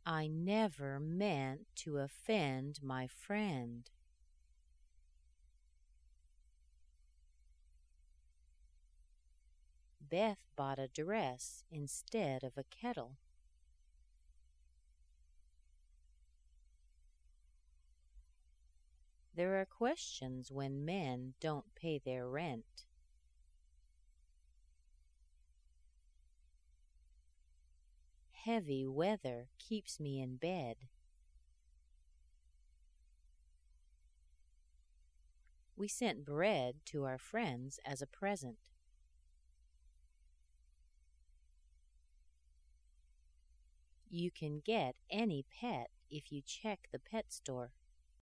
I never meant to offend my friend. Beth bought a dress instead of a kettle. There are questions when men don't pay their rent. Heavy weather keeps me in bed. We sent bread to our friends as a present. You can get any pet if you check the pet store.